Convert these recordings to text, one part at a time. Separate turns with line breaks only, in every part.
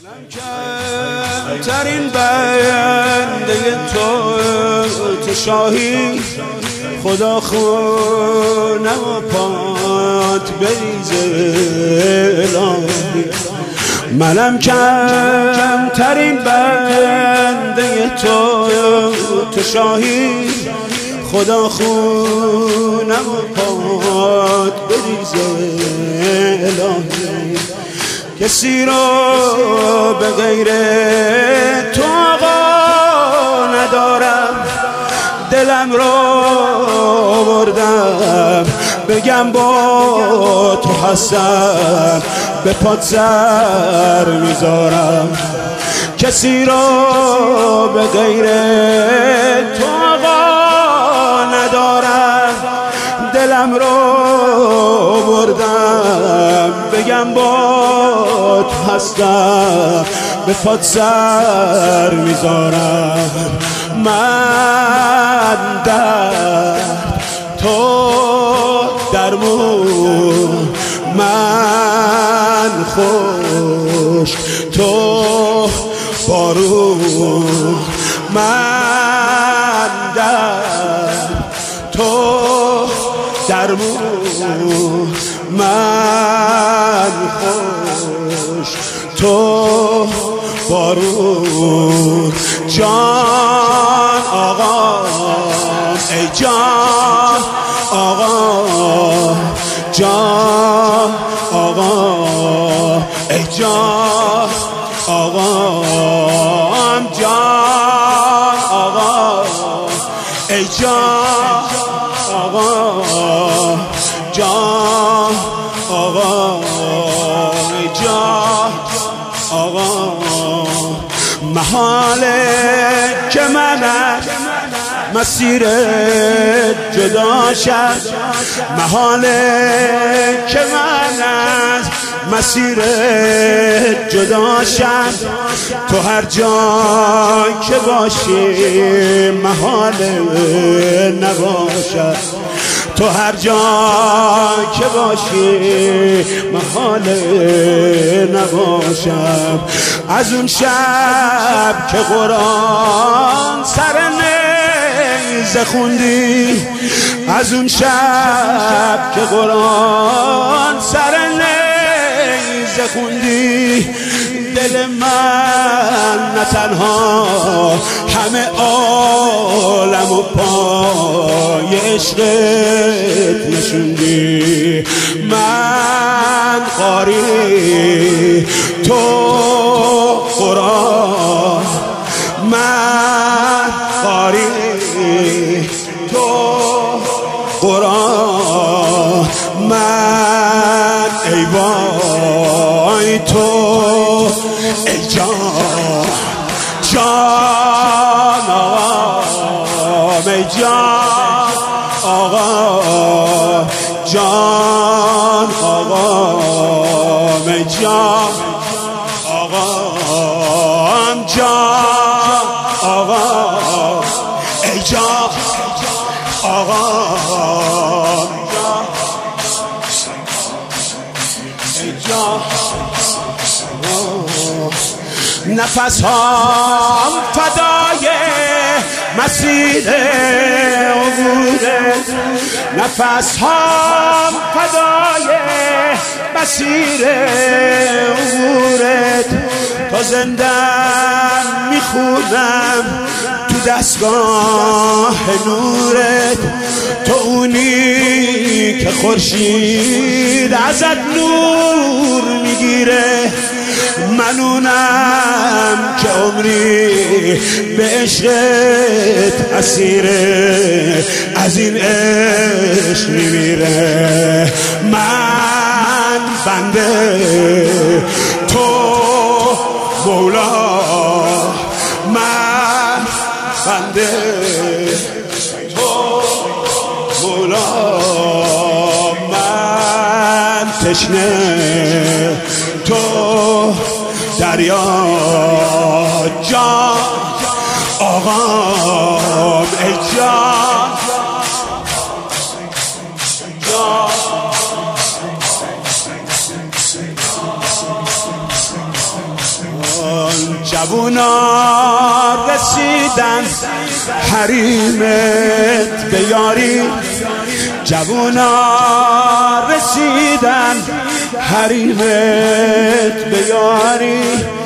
کمترین بنده تو شاهی، خدا خونم و پات بریزه الهی. منم کمترین بنده تو شاهی، خدا خونم و پات بریزه الهی. کسی رو به غیر تو آقا ندارم، دلم رو بردم بگم با تو هستم، به پات سر میذارم. کسی رو به غیر تو آقا ندارم، دلم رو بردم بگم با تو هستم، به پات سر میذارم. من در تو درمون، من خوش تو بارون. من در تو درمون، من خوش تو بارون. جان آقا ای جان آقا، جان آقا ای جان آقا، جان آقا ای جان آقا، جان آقا ای جان آقا. محاله که من مسیر جدا شد، محاله که من از مسیر جدا شد. تو هر جا که باشی محاله نباشد، تو هر جا که باشی محاله نباشم. از اون شب که قرآن سر نیزه خوندی، از اون شب که قرآن سر نیزه خوندی، دل من نه تنها همه عالم و پای عشقت نشوندی. من قاری تو قرآن، من قاری تو قرآن، من ای وای تو ای جان، جان آقا ای جان آقا، جان آقا ای جان آقا، جان آقا ای جان آقا، ای جان. نفس هام فدای مسیر عبورت، نفس هام فدای مسیر عبورت. تا زندم میخونم تو دستگاه نورت، تو اونی که خورشید ازت نور میگیره. من اونم که عمری به عشقت اسیره، از این عشق میمیره. من بنده تو مولا، من بنده تو مولا، من تشنه تو دریا. جان آقا ای جان، جان جوونا رسیدن حریمت به یاری، جوونا رسیدن حریمت به یاری،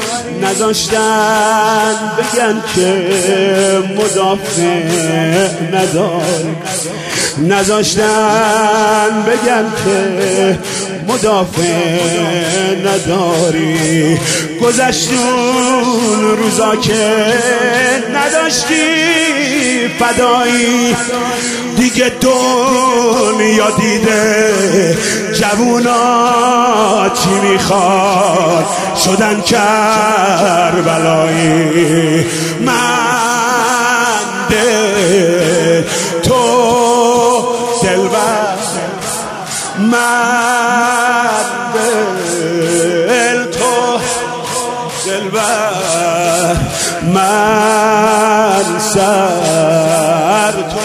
نذاشتن بگن که مدافع نداری، نذاشتن بگن که مدافع نداری. گذشتون روزا که نداشتی فدایی، دیگه دنیا دیده جوونا چی میخواد، شدن کربلایی. من دل تو دلبر، من دل تو دلبر، من سر تو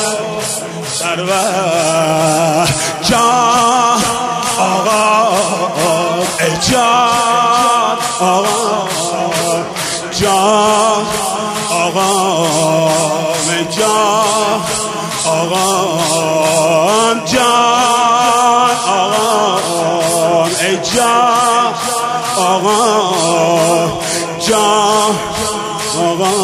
سرور. جان آقا ای جان آقا، جان آقا ای جان آقا، جان آقا ای جان آقا، جان آقا،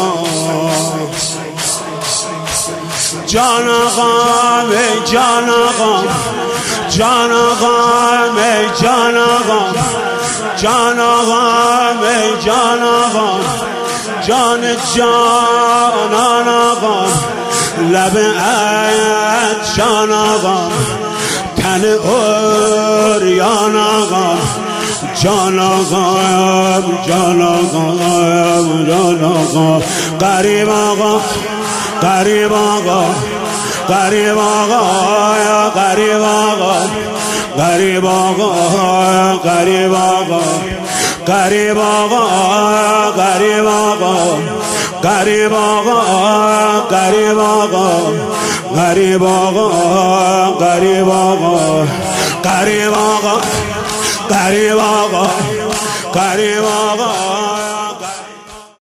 جان آقا ای جان آقا، جان آقا ای جان آقا، جان آقا ای جان آقا، جان جانان آقا، لب عید جان آقا، تن اوریان آقا، جان آقا جان آقا جان آقا، غریب آقا غریب آقا غریب آقا غریب آقا غریب آقا غریب آقا غریب آقا غریب آقا غریب آقا غریب آقا غریب آقا غریب آقا غریب آقا غریب آقا غریب آقا